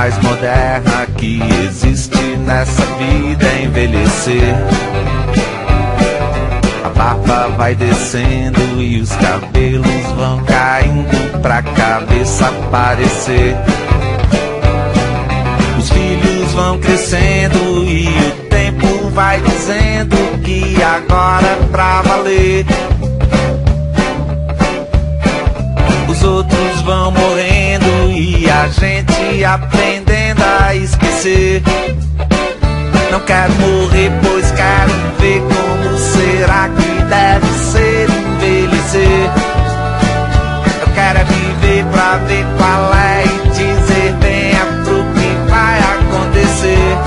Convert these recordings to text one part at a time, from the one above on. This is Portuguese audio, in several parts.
mais moderna que existe nessa vida é envelhecer. A barba vai descendo e os cabelos vão caindo pra cabeça aparecer. Os filhos vão crescendo e o tempo vai dizendo que agora é pra valer. Os outros vão morrendo e a gente aprendendo a esquecer. Não quero morrer, pois quero ver como será que deve ser envelhecer. Eu quero é viver pra ver qual é e dizer bem é pro que vai acontecer.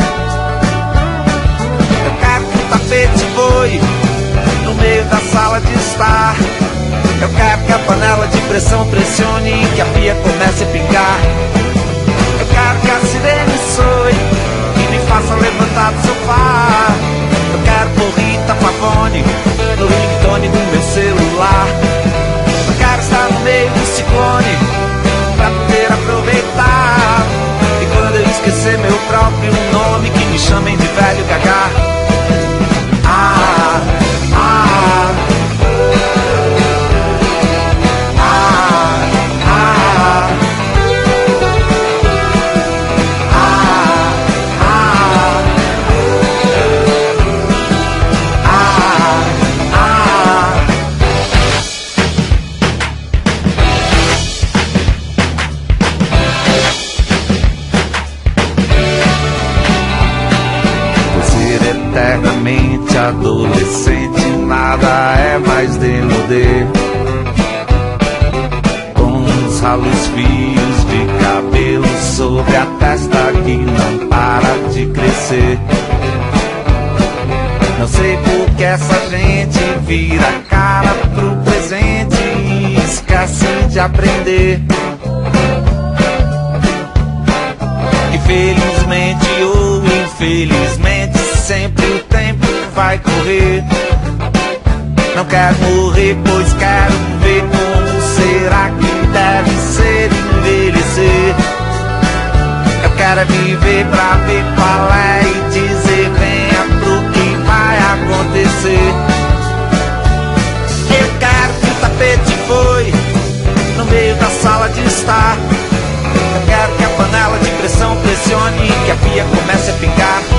Eu quero que o tapete voe no meio da sala de estar. Eu quero que a panela de pressão pressione e que a pia comece a pingar. Eu quero que a sirene soe e me faça levantar do sofá. Eu quero pôr Rita Pavone no ringtone do meu celular. Eu quero estar no meio do ciclone pra poder aproveitar. E quando eu esquecer meu próprio nome, que me chamem de velho gagá. Ah, ah. Eternamente adolescente, nada é mais demodê. Com os ralos fios de cabelo sobre a testa que não para de crescer. Não sei por que essa gente vira a cara pro presente e esquece de aprender. Infelizmente ou infelizmente, sempre o tempo vai correr. Não quero morrer, pois quero ver como será que deve ser envelhecer. Eu quero viver pra ver qual é e dizer venha pro que vai acontecer. Eu quero que o tapete voe no meio da sala de estar. Eu quero que a panela de pressão pressione e que a pia comece a pingar.